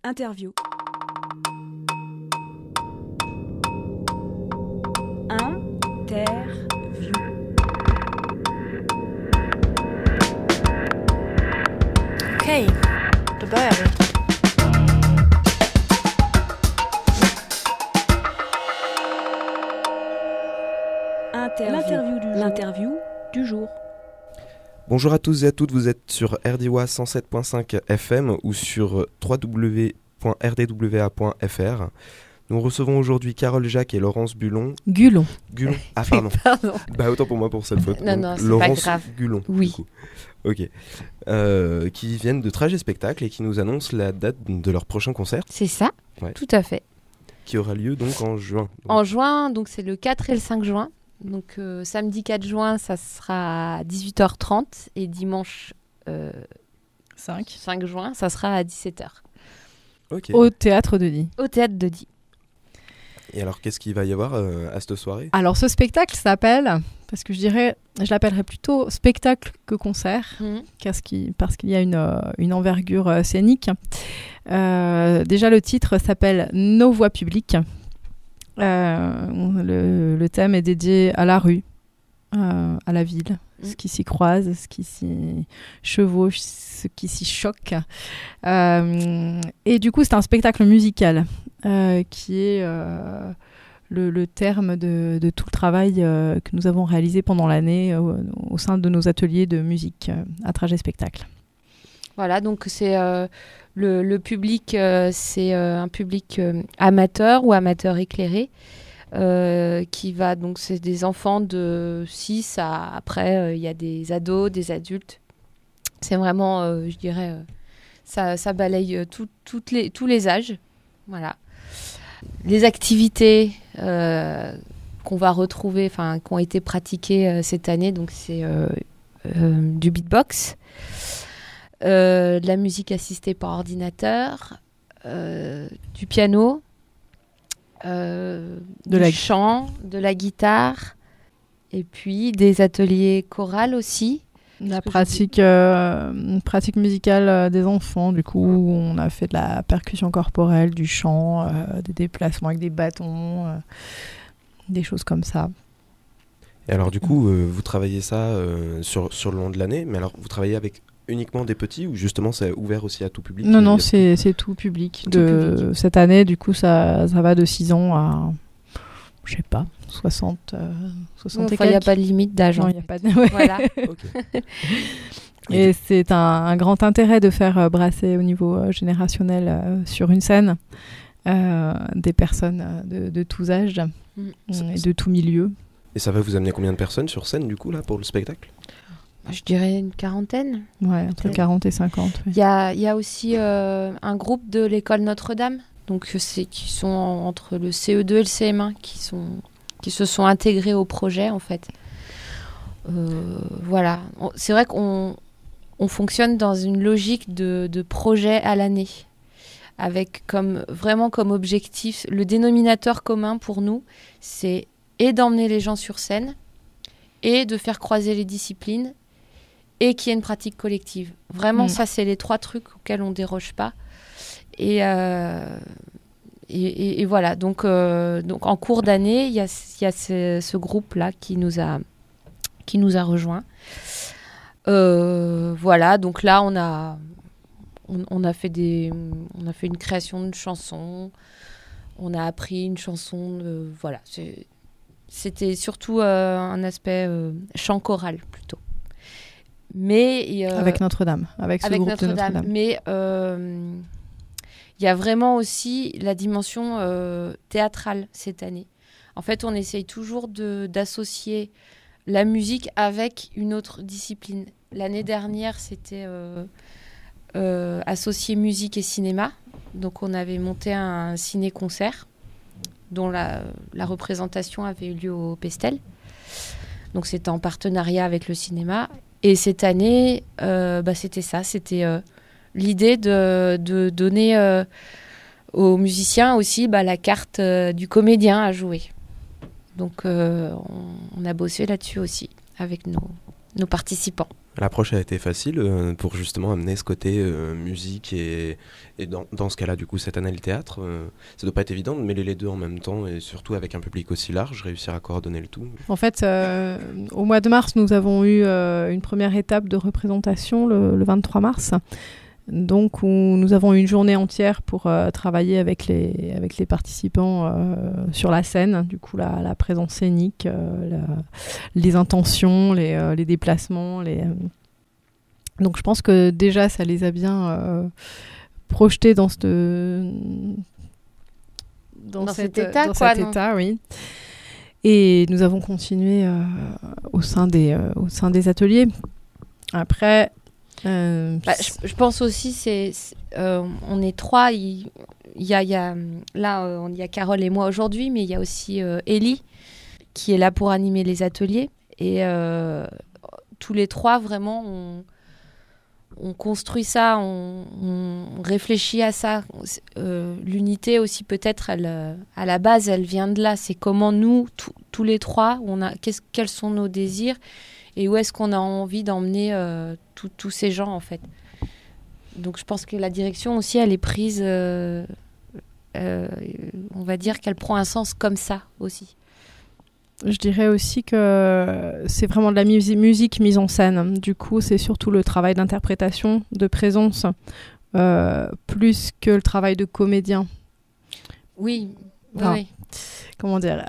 Interview. Okej, då börjar vi. L'interview du jour. Bonjour à tous et à toutes, vous êtes sur RDWA 107.5 FM ou sur www.rdwa.fr. Nous recevons aujourd'hui Carole Jacques et Laurence Bulon. Gulon. Ah pardon. Pardon. Bah autant pour moi pour cette faute. Non, c'est Laurence pas grave. Gulon. Oui. Du coup. Ok. Qui viennent de Trajet Spectacle et qui nous annoncent la date de leur prochain concert. C'est ça, Ouais. tout à fait. Qui aura lieu donc en juin. En juin, donc c'est le 4 et le 5 juin. Donc samedi 4 juin, ça sera à 18h30 et dimanche 5 juin, ça sera à 17h. Ok. Au Théâtre de Die. Au Théâtre de Die. Et alors qu'est-ce qu'il va y avoir à cette soirée ? Alors ce spectacle s'appelle, parce que je l'appellerais plutôt spectacle que concert, parce qu'il y a une envergure scénique. Déjà le titre s'appelle Nos voix publiques. Le thème est dédié à la rue, à la ville, ce qui s'y croise, ce qui s'y chevauche, ce qui s'y choque. Et du coup, c'est un spectacle musical qui est le terme de tout le travail que nous avons réalisé pendant l'année au sein de nos ateliers de musique à Trajet Spectacle. Voilà, donc c'est le public, c'est un public amateur ou amateur éclairé qui va, donc c'est des enfants de 6 à après, il y a des ados, des adultes. C'est vraiment, je dirais, ça balaye tous les âges. Voilà. Les activités qu'on va retrouver, enfin, qui ont été pratiquées cette année, donc c'est du beatbox. De la musique assistée par ordinateur, du piano, du chant, de la guitare, et puis des ateliers chorales aussi. La pratique musicale des enfants, du coup, on a fait de la percussion corporelle, du chant, des déplacements avec des bâtons, des choses comme ça. Et alors du coup, vous travaillez ça sur le long de l'année, mais alors vous travaillez avec uniquement des petits ou justement c'est ouvert aussi à tout public ? Non, c'est tout public. Cette année, du coup, ça va de 6 ans à, je sais pas, 60 et il n'y a pas de limite d'âge. Non, il n'y a pas de... Ouais. Voilà. Okay. Et c'est un grand intérêt de faire brasser au niveau générationnel sur une scène des personnes de tous âges et de tous milieux. Et ça va vous amener combien de personnes sur scène du coup là pour le spectacle ? Je dirais une quarantaine. Ouais, entre 40 et 50. Il y a aussi un groupe de l'école Notre-Dame, donc qui sont entre le CE2 et le CM1, qui se sont intégrés au projet en fait. Voilà. C'est vrai qu'on fonctionne dans une logique de projet à l'année, avec vraiment comme objectif, le dénominateur commun pour nous, c'est d'emmener les gens sur scène et de faire croiser les disciplines et qu'il y ait une pratique collective. Vraiment, ça, c'est les 3 trucs auxquels on ne déroge pas. Et voilà. Donc, en cours d'année, il y a ce groupe-là qui nous a rejoints. Voilà. Donc là, on a fait une création de chansons. On a appris une chanson. Voilà. C'était surtout un aspect chant choral plutôt. Mais avec Notre-Dame, avec ce groupe de Notre-Dame. Mais il y a vraiment aussi la dimension théâtrale cette année. En fait, on essaye toujours d'associer la musique avec une autre discipline. L'année dernière, c'était associer musique et cinéma. Donc, on avait monté un ciné-concert dont la représentation avait eu lieu au Pestel. Donc, c'était en partenariat avec le cinéma. Et cette année, c'était ça. C'était l'idée de donner aux musiciens aussi la carte du comédien à jouer. Donc, on a bossé là-dessus aussi avec nos participants. L'approche a été facile pour justement amener ce côté musique et dans ce cas-là, du coup, cette année, le théâtre. Ça doit pas être évident de mêler les deux en même temps et surtout avec un public aussi large, réussir à coordonner le tout. En fait, au mois de mars, nous avons eu une première étape de représentation le 23 mars. Donc, où nous avons eu une journée entière pour travailler avec les participants sur la scène. Du coup, la présence scénique, les intentions, les déplacements. Donc, je pense que déjà, ça les a bien projetés dans cet état, oui. Et nous avons continué au sein des ateliers. Après... je pense aussi on est 3, il y a Carole et moi aujourd'hui, mais il y a aussi Ellie qui est là pour animer les ateliers et tous les 3 vraiment on construit ça, on réfléchit à ça. L'unité aussi peut-être à la base elle vient de là, c'est comment nous tous les 3 quels sont nos désirs et où est-ce qu'on a envie d'emmener tous ces gens, en fait. Donc, je pense que la direction aussi, elle est prise... on va dire qu'elle prend un sens comme ça, aussi. Je dirais aussi que c'est vraiment de la musique mise en scène. Du coup, c'est surtout le travail d'interprétation, de présence, plus que le travail de comédien. Oui, enfin, oui. Comment dire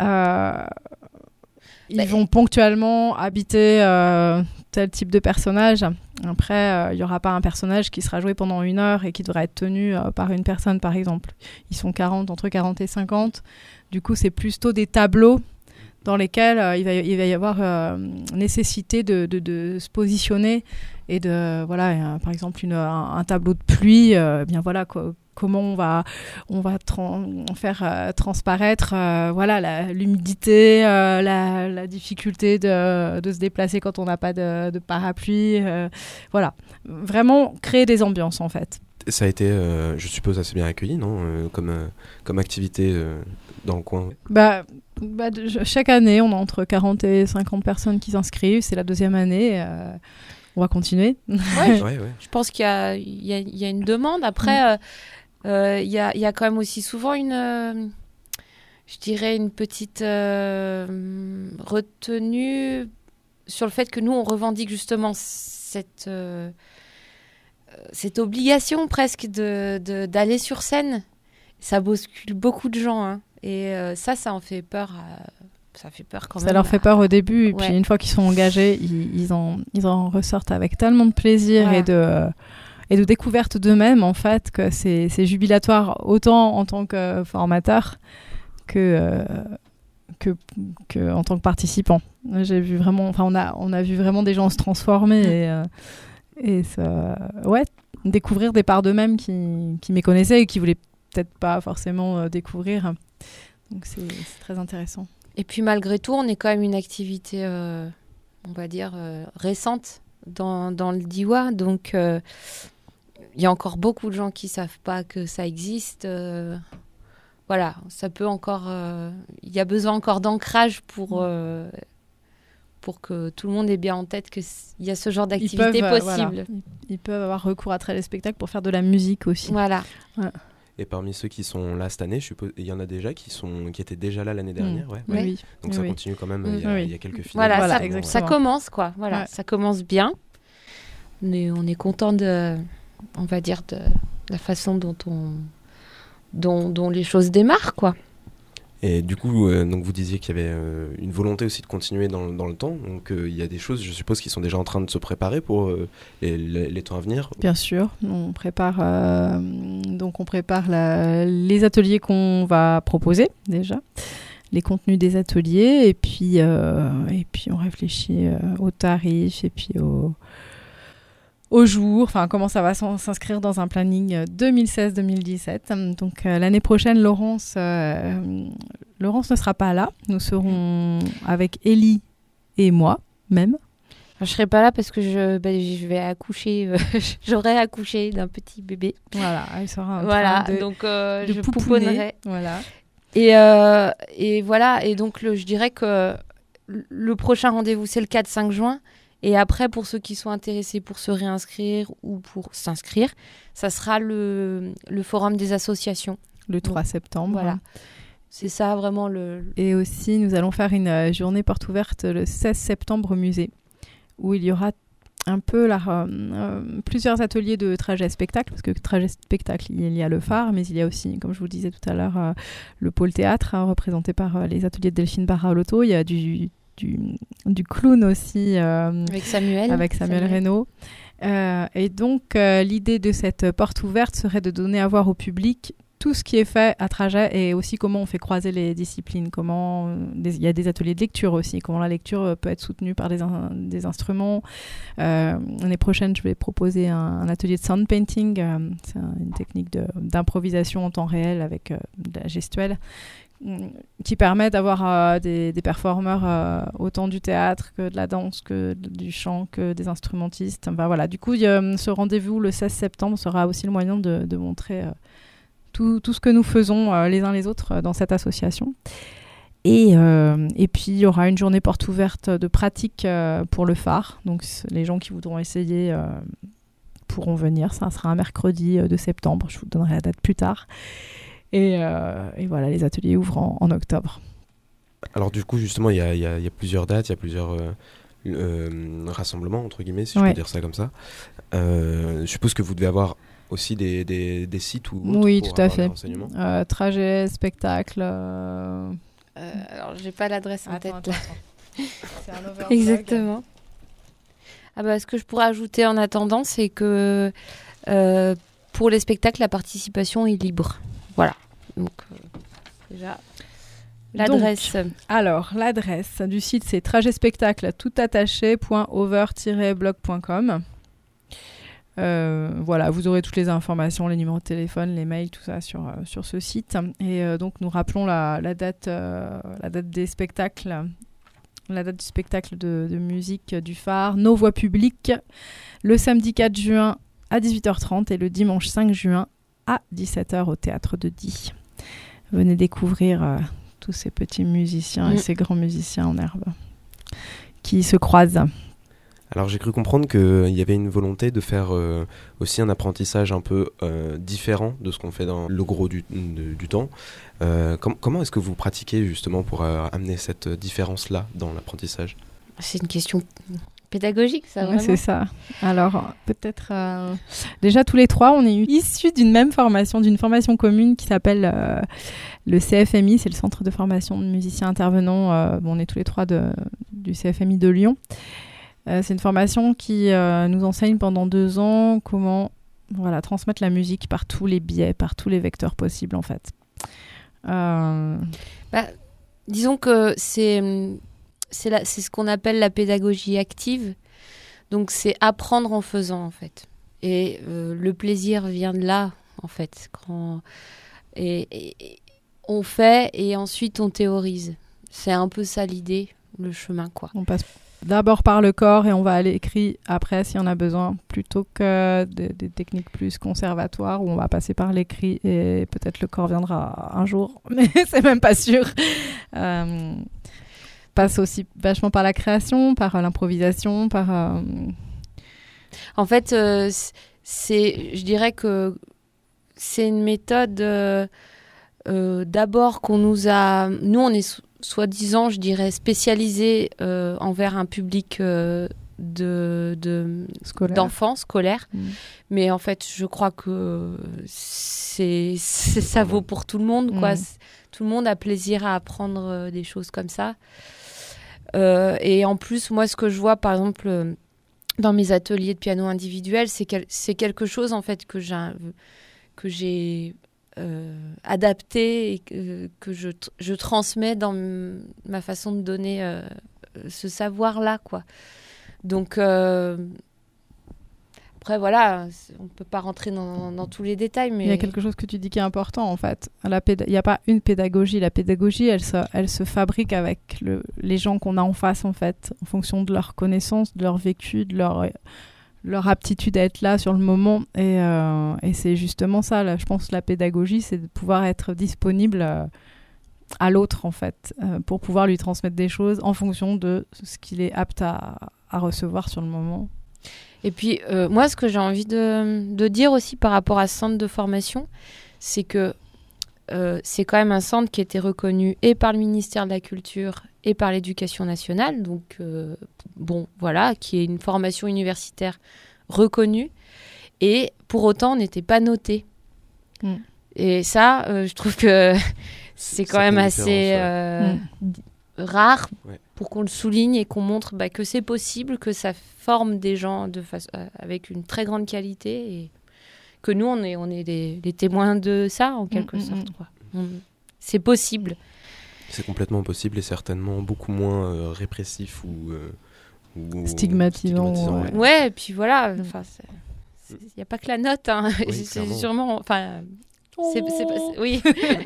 ils vont ponctuellement habiter tel type de personnage. Après, il n'y aura pas un personnage qui sera joué pendant 1 heure et qui devra être tenu par une personne, par exemple. Ils sont entre 40 et 50. Du coup, c'est plutôt des tableaux dans lesquels il va y avoir nécessité de se positionner et de, voilà, par exemple, un tableau de pluie, bien voilà, comment on va faire transparaître voilà, l'humidité, la difficulté de se déplacer quand on n'a pas de parapluie. Voilà, vraiment créer des ambiances en fait. Ça a été, je suppose, assez bien accueilli, non comme activité dans le coin. Chaque année, on a entre 40 et 50 personnes qui s'inscrivent. C'est la 2e année. On va continuer. Ouais, je pense qu'il y a une demande. Après... il y a quand même aussi souvent je dirais une petite retenue sur le fait que nous, on revendique justement cette obligation presque d'aller sur scène. Ça bouscule beaucoup de gens, hein. Et ça en fait peur. Ça fait peur quand même. Ça leur fait peur au début, et puis une fois qu'ils sont engagés, ils en ressortent avec tellement de plaisir et de découverte d'eux-mêmes, en fait, que c'est jubilatoire autant en tant que formateur que en tant que participant. J'ai vu vraiment, on a vu vraiment des gens se transformer et découvrir des parts d'eux-mêmes qui méconnaissaient et qui voulaient peut-être pas forcément découvrir. Donc c'est très intéressant. Et puis malgré tout, on est quand même une activité, on va dire, récente dans le Diois, donc il y a encore beaucoup de gens qui savent pas que ça existe. Voilà, ça peut encore... Il y a besoin encore d'ancrage pour que tout le monde ait bien en tête qu'il y a ce genre d'activité possible. Voilà. Ils peuvent avoir recours à téléspectacle pour faire de la musique aussi. Voilà. Ouais. Et parmi ceux qui sont là cette année, je suppose, il y en a déjà qui étaient déjà là l'année dernière. Oui. Donc ça continue quand même, il y a quelques filles. Voilà, ça commence, quoi. Voilà, ouais. Ça commence bien. Mais on est content on va dire, de la façon dont les choses démarrent, quoi. Et du coup, donc vous disiez qu'il y avait une volonté aussi de continuer dans le temps. Donc il y a des choses, je suppose, qui sont déjà en train de se préparer pour les temps à venir. Bien sûr, on prépare les ateliers qu'on va proposer déjà, les contenus des ateliers, et puis on réfléchit aux tarifs et puis au jour, enfin comment ça va s'inscrire dans un planning 2016-2017. Donc l'année prochaine, Laurence ne sera pas là. Nous serons avec Ellie et moi même. Je serai pas là parce que je vais accoucher. J'aurai accouché d'un petit bébé. Voilà, elle sera en train donc de je pouponnerai. Voilà. Et voilà. Et donc je dirais que le prochain rendez-vous c'est le 4-5 juin. Et après, pour ceux qui sont intéressés pour se réinscrire ou pour s'inscrire, ça sera le forum des associations. Le 3 septembre. Voilà. C'est ça vraiment Et aussi, nous allons faire une journée porte ouverte le 16 septembre au musée, où il y aura un peu plusieurs ateliers de trajet spectacle, parce que trajet spectacle, il y a le phare, mais il y a aussi, comme je vous le disais tout à l'heure, le pôle théâtre, représenté par les ateliers de Delphine Barra-Lotto. Il y a du clown aussi, avec Samuel Reynaud. Et donc, l'idée de cette porte ouverte serait de donner à voir au public tout ce qui est fait à trajet et aussi comment on fait croiser les disciplines. Il y a des ateliers de lecture aussi, comment la lecture peut être soutenue par des instruments. L'année prochaine, je vais proposer un atelier de sound painting. C'est une technique d'improvisation en temps réel avec de la gestuelle qui permet d'avoir des performeurs autant du théâtre que de la danse, que du chant, que des instrumentistes. Enfin, voilà. Du coup, ce rendez-vous le 16 septembre sera aussi le moyen de montrer tout ce que nous faisons les uns les autres dans cette association. Et puis, il y aura une journée porte ouverte de pratique pour le phare. Donc, les gens qui voudront essayer pourront venir. Ça sera un mercredi de septembre. Je vous donnerai la date plus tard. Et voilà, les ateliers ouvrent en octobre. Alors du coup, justement, il y a plusieurs dates, il y a plusieurs rassemblements, entre guillemets, si je peux dire ça comme ça. Je suppose que vous devez avoir aussi des sites ou autres oui, pour tout à avoir fait. des renseignements. Trajet, spectacle. Alors, j'ai pas l'adresse en tête. Attends. C'est un overblog. Exactement. Ce que je pourrais ajouter en attendant, c'est que pour les spectacles, la participation est libre. Voilà. Donc, déjà, l'adresse. Donc, alors, l'adresse du site, c'est trajetspectacle toutattaché.over-blog.com. Voilà, vous aurez toutes les informations, les numéros de téléphone, les mails, tout ça sur ce site. Et donc, nous rappelons la date des spectacles, la date du spectacle de musique du phare, Nos Voix Publiques, le samedi 4 juin à 18h30 et le dimanche 5 juin à 17h au Théâtre de Die. Venez découvrir tous ces petits musiciens et ces grands musiciens en herbe qui se croisent. Alors j'ai cru comprendre qu'il y avait une volonté de faire aussi un apprentissage un peu différent de ce qu'on fait dans le gros du temps. Comment est-ce que vous pratiquez justement pour amener cette différence-là dans l'apprentissage ? C'est une question pédagogique, ça, vraiment. C'est ça. Alors, peut-être... déjà, tous les trois, on est issus d'une même formation, d'une formation commune qui s'appelle le CFMI, c'est le Centre de formation de musiciens intervenants. On est tous les trois du CFMI de Lyon. C'est une formation qui nous enseigne pendant 2 ans comment transmettre la musique par tous les biais, par tous les vecteurs possibles, en fait. Disons que c'est ce qu'on appelle la pédagogie active. Donc, c'est apprendre en faisant, en fait. Et le plaisir vient de là, en fait. Et on fait et ensuite on théorise. C'est un peu ça l'idée, le chemin, quoi. On passe d'abord par le corps et on va à l'écrit après si on a besoin, plutôt que des techniques plus conservatoires où on va passer par l'écrit et peut-être le corps viendra un jour, mais c'est même pas sûr. Passe aussi vachement par la création, par l'improvisation, par... En fait, je dirais que c'est une méthode d'abord qu'on nous a... Nous, on est soi-disant, je dirais, spécialisé envers un public d'enfants scolaires. Mais en fait, je crois que ça vaut pour tout le monde, quoi. Tout le monde a plaisir à apprendre des choses comme ça. Et en plus, moi, ce que je vois, par exemple, dans mes ateliers de piano individuel, c'est quelque chose, en fait, que j'ai adapté et que je transmets dans ma façon de donner ce savoir-là, quoi. Donc, après, voilà, on ne peut pas rentrer dans tous les détails, mais... Il y a quelque chose que tu dis qui est important, en fait. Il n'y a pas une pédagogie. La pédagogie, elle se fabrique avec les gens qu'on a en face, en fait, en fonction de leurs connaissances, de leur vécu, de leur aptitude à être là sur le moment. Et c'est justement ça, là, je pense que la pédagogie, c'est de pouvoir être disponible à l'autre, en fait, pour pouvoir lui transmettre des choses en fonction de ce qu'il est apte à à recevoir sur le moment. Et puis, moi, ce que j'ai envie de dire aussi par rapport à ce centre de formation, c'est que c'est quand même un centre qui a été reconnu et par le ministère de la Culture et par l'Éducation nationale. Donc, qui est une formation universitaire reconnue. Et pour autant, on n'était pas noté. Et ça, je trouve que c'est quand même assez rare pour qu'on le souligne et qu'on montre que c'est possible, que ça forme des gens avec une très grande qualité et que nous, on est les témoins de ça, en quelque sorte. Quoi. C'est possible. C'est complètement possible et certainement beaucoup moins répressif ou stigmatisant. Ouais, et puis voilà, il n'y a pas que la note. Hein. Oui, c'est sûrement... oui.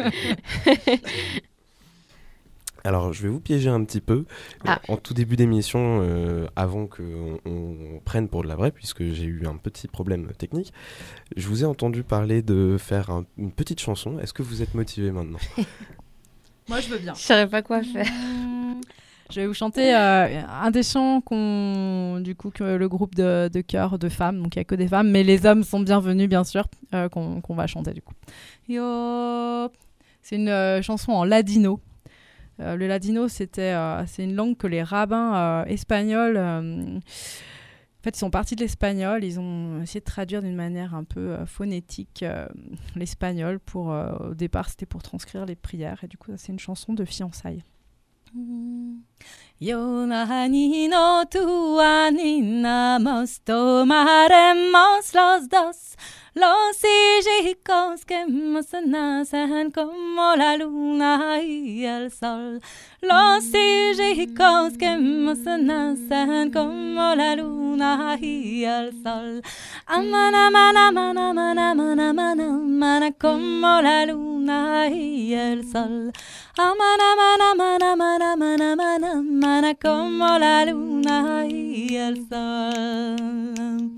Alors, je vais vous piéger un petit peu. En tout début d'émission, avant qu'on prenne pour de la vraie, puisque j'ai eu un petit problème technique, je vous ai entendu parler de faire une petite chanson. Est-ce que vous êtes motivé maintenant ? Moi, je veux bien. Je ne saurais pas quoi faire. Je vais vous chanter un des chants que le groupe de chœur de femmes, donc il n'y a que des femmes, mais les hommes sont bienvenus, bien sûr, qu'on va chanter du coup. Yo. C'est une chanson en ladino. Le ladino, c'est une langue que les rabbins espagnols, en fait, ils sont partis de l'espagnol, ils ont essayé de traduire d'une manière un peu phonétique l'espagnol. Au départ, c'était pour transcrire les prières, et du coup, c'est une chanson de fiançailles. Yo ni no tu animamos, tomaremos los dos los hijos que nos nacen como la luna y el sol. Los hijos que nos nacen como la luna y el sol. Amana, mana, mana, mana, mana, mana, mana, como la luna y el sol. Amana, mana, mana, mana, mana, mana, mana, como la luna y el sol.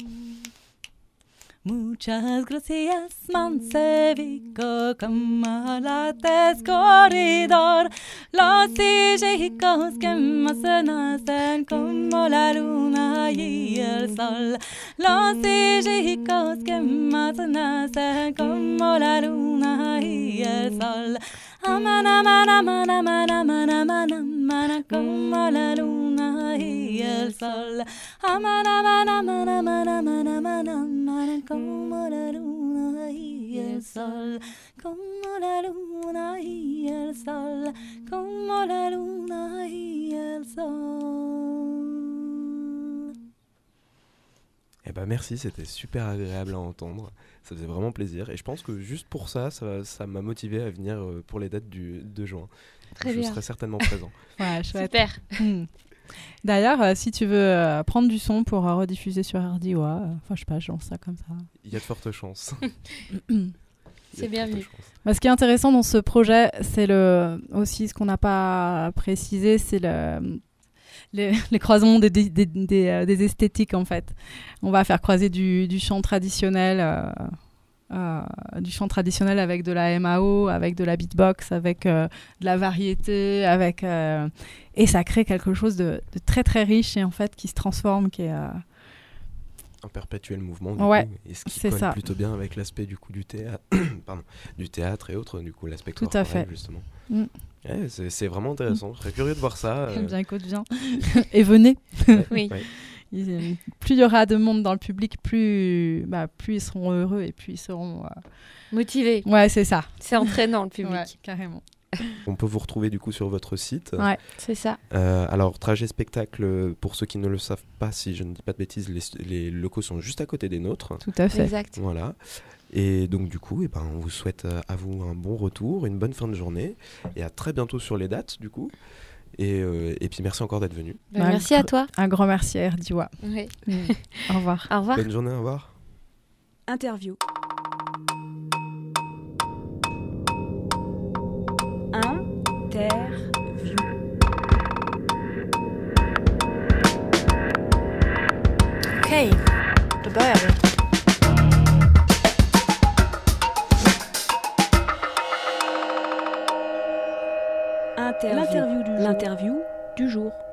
Muchas gracias, Monsevico, camaradas corredor. Los hijos que más nacen como la luna y el sol. Los hijos que más nacen como la luna y el sol. Amana, mana, mana, mana, mana, mana, mana, como la luna y el sol. Amana, mana, mana, mana, mana, mana, mana, como la luna y el sol. Como la luna y el sol. Como la luna y el sol. Eh ben merci, c'était super agréable à entendre. Ça faisait vraiment plaisir. Et je pense que juste pour ça m'a motivé à venir pour les dates du 2 juin. Très bien. Je serai certainement présent. Ouais, chouette. Super. D'ailleurs, si tu veux prendre du son pour rediffuser sur RDOA, je sais pas, je lance ça comme ça. Il y a de fortes chances. C'est bienvenu. Ce qui est intéressant dans ce projet, c'est aussi ce qu'on n'a pas précisé, c'est les croisements des esthétiques en fait. On va faire croiser du chant traditionnel, avec de la MAO, avec de la beatbox, avec de la variété, et ça crée quelque chose de très très riche et en fait qui se transforme, qui est un perpétuel mouvement et ce qui colle plutôt bien avec l'aspect du coup du théâtre, du théâtre et autres, du coup l'aspect corporel justement. Ouais, c'est vraiment intéressant. Je serais curieux de voir ça. Bien, écoute, viens. Et venez. Oui. Plus il y aura de monde dans le public, plus ils seront heureux et plus ils seront motivés. Ouais, c'est ça. C'est entraînant le public. Ouais, carrément. On peut vous retrouver du coup sur votre site. Ouais, c'est ça. Alors, Trajet Spectacle, pour ceux qui ne le savent pas, si je ne dis pas de bêtises, les locaux sont juste à côté des nôtres. Tout à fait. Exact. Voilà. Et donc du coup, on vous souhaite à vous un bon retour, une bonne fin de journée et à très bientôt sur les dates du coup. Et puis merci encore d'être venu. Merci à toi. Un grand merci à RDOA. Oui. Au revoir. Au revoir. Bonne journée, au revoir. Interview. Interview. Okej, då börjar vi. L'interview du jour.